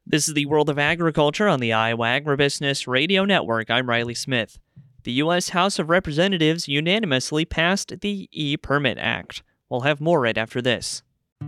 This is the World of Agriculture on the Iowa Agribusiness Radio Network. I'm Riley Smith. The U.S. House of Representatives unanimously passed the E-Permit Act. We'll have more right after this.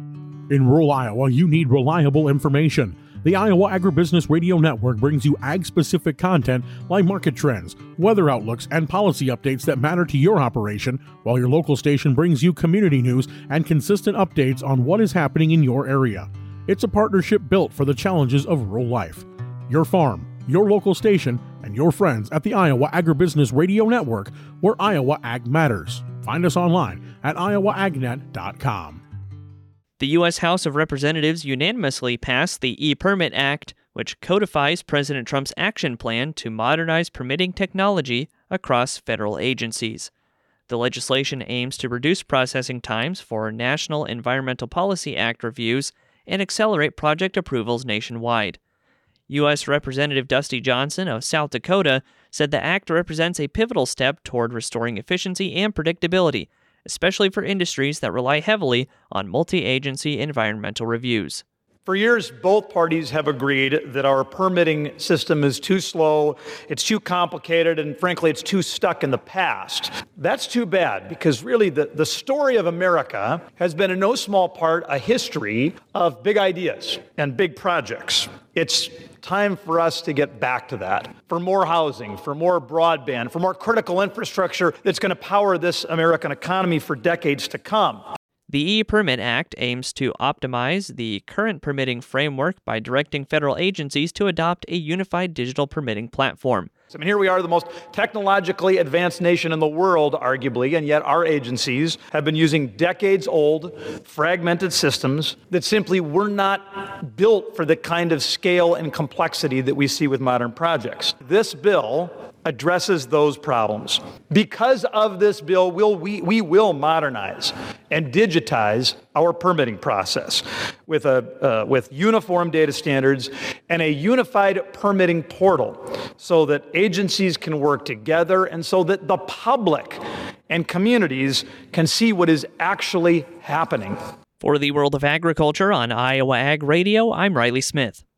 In rural Iowa, you need reliable information. The Iowa Agribusiness Radio Network brings you ag-specific content like market trends, weather outlooks, and policy updates that matter to your operation, while your local station brings you community news and consistent updates on what is happening in your area. It's a partnership built for the challenges of rural life. Your farm, your local station, and your friends at the Iowa Agribusiness Radio Network, where Iowa Ag matters. Find us online at iowaagnet.com. The U.S. House of Representatives unanimously passed the E-Permit Act, which codifies President Trump's action plan to modernize permitting technology across federal agencies. The legislation aims to reduce processing times for National Environmental Policy Act reviews and accelerate project approvals nationwide. U.S. Representative Dusty Johnson of South Dakota said the act represents a pivotal step toward restoring efficiency and predictability, especially for industries that rely heavily on multi-agency environmental reviews. For years, both parties have agreed that our permitting system is too slow, it's too complicated, and frankly, it's too stuck in the past. That's too bad, because really the story of America has been in no small part a history of big ideas and big projects. It's time for us to get back to that, for more housing, for more broadband, for more critical infrastructure that's going to power this American economy for decades to come. The E-Permit Act aims to optimize the current permitting framework by directing federal agencies to adopt a unified digital permitting platform. I mean, here we are, the most technologically advanced nation in the world, arguably, and yet our agencies have been using decades-old, fragmented systems that simply were not built for the kind of scale and complexity that we see with modern projects. This bill addresses those problems. Because of this bill, we will modernize and digitize our permitting process with uniform data standards and a unified permitting portal so that agencies can work together and so that the public and communities can see what is actually happening. For the World of Agriculture on Iowa Ag Radio, I'm Riley Smith.